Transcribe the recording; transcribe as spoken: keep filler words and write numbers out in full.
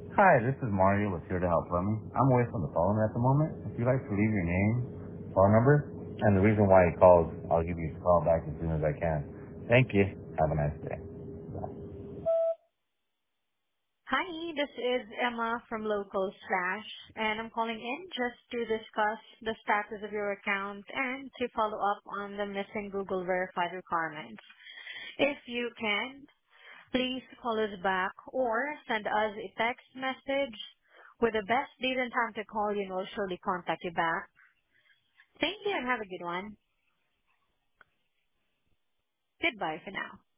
Hi, this is Mario with Here to Help Plumbing. I'm away from the phone at the moment. If you'd like to leave your name, phone number, and the reason why you called, I'll give you a call back as soon as I can. Thank you. Have a nice day. Bye. Hi, this is Emma from Local Slash, and I'm calling in just to discuss the status of your account and to follow up on the missing Google verified requirements. If you can, please call us back or send us a text message with the best date and time to call you, and we'll surely contact you back. Thank you and have a good one. Goodbye for now.